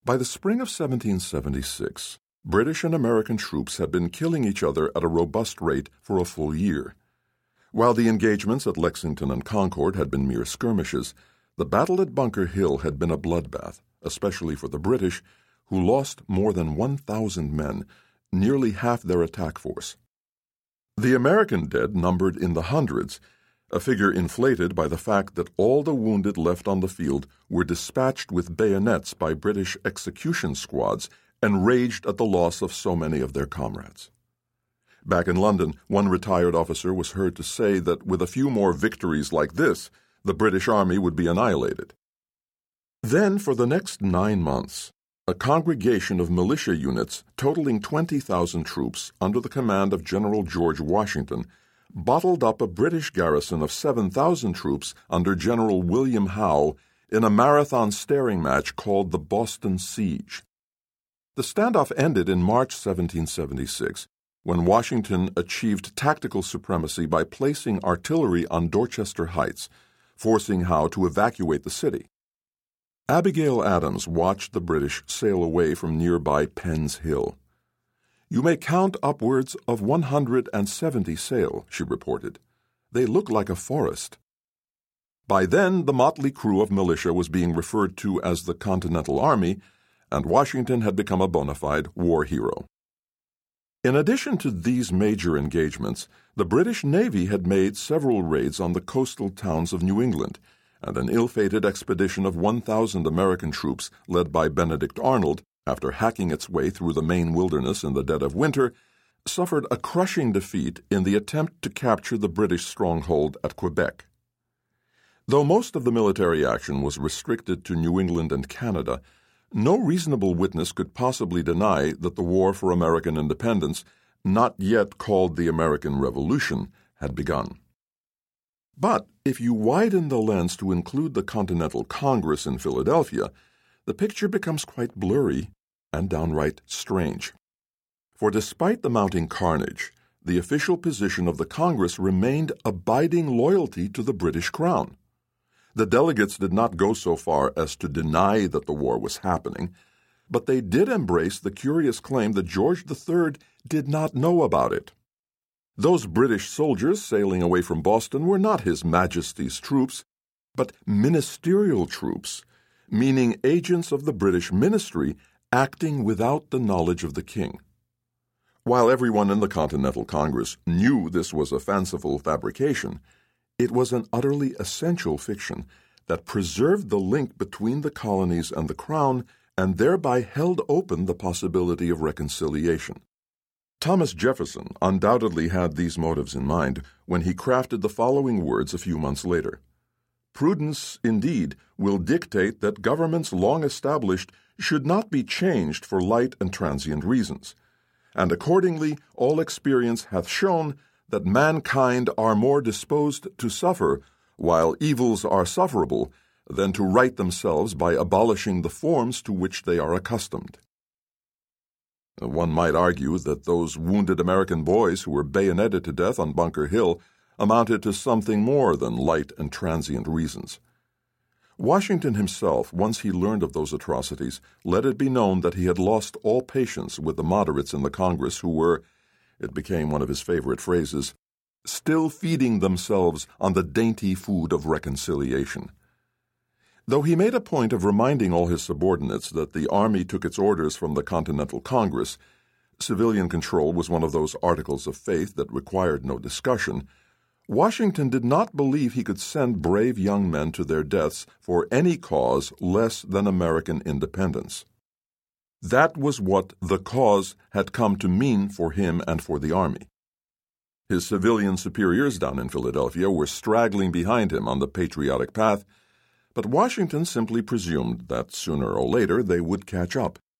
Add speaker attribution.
Speaker 1: By the spring of 1776, British and American troops had been killing each other at a robust rate for a full year. While the engagements at Lexington and Concord had been mere skirmishes, the battle at Bunker Hill had been a bloodbath, especially for the British, who lost more than 1,000 men, nearly half their attack force. The American dead numbered in the hundreds, a figure inflated by the fact that all the wounded left on the field were dispatched with bayonets by British execution squads and raged at the loss of so many of their comrades. Back in London, one retired officer was heard to say that with a few more victories like this, the British Army would be annihilated. Then, for the next 9 months, a congregation of militia units totaling 20,000 troops under the command of General George Washington bottled up a British garrison of 7,000 troops under General William Howe in a marathon staring match called the Boston Siege. The standoff ended in March 1776, when Washington achieved tactical supremacy by placing artillery on Dorchester Heights, forcing Howe to evacuate the city. Abigail Adams watched the British sail away from nearby Penn's Hill. "You may count upwards of 170 sail," she reported. "They look like a forest." By then, the motley crew of militia was being referred to as the Continental Army, and Washington had become a bona fide war hero. In addition to these major engagements, the British Navy had made several raids on the coastal towns of New England, and an ill-fated expedition of 1,000 American troops led by Benedict Arnold, after hacking its way through the Maine wilderness in the dead of winter, suffered a crushing defeat in the attempt to capture the British stronghold at Quebec. Though most of the military action was restricted to New England and Canada, no reasonable witness could possibly deny that the war for American independence, not yet called the American Revolution, had begun. But if you widen the lens to include the Continental Congress in Philadelphia, the picture becomes quite blurry and downright strange. For despite the mounting carnage, the official position of the Congress remained abiding loyalty to the British Crown. The delegates did not go so far as to deny that the war was happening, but they did embrace the curious claim that George III did not know about it. Those British soldiers sailing away from Boston were not His Majesty's troops, but ministerial troops, meaning agents of the British ministry acting without the knowledge of the king. While everyone in the Continental Congress knew this was a fanciful fabrication, it was an utterly essential fiction that preserved the link between the colonies and the crown and thereby held open the possibility of reconciliation. Thomas Jefferson undoubtedly had these motives in mind when he crafted the following words a few months later. "Prudence, indeed, will dictate that governments long established should not be changed for light and transient reasons, and accordingly all experience hath shown that mankind are more disposed to suffer, while evils are sufferable, than to right themselves by abolishing the forms to which they are accustomed." One might argue that those wounded American boys who were bayoneted to death on Bunker Hill amounted to something more than light and transient reasons. Washington himself, once he learned of those atrocities, let it be known that he had lost all patience with the moderates in the Congress who were, it became one of his favorite phrases, still feeding themselves on the dainty food of reconciliation. Though he made a point of reminding all his subordinates that the Army took its orders from the Continental Congress, civilian control was one of those articles of faith that required no discussion, Washington did not believe he could send brave young men to their deaths for any cause less than American independence. That was what the cause had come to mean for him and for the Army. His civilian superiors down in Philadelphia were straggling behind him on the patriotic path, but Washington simply presumed that sooner or later they would catch up.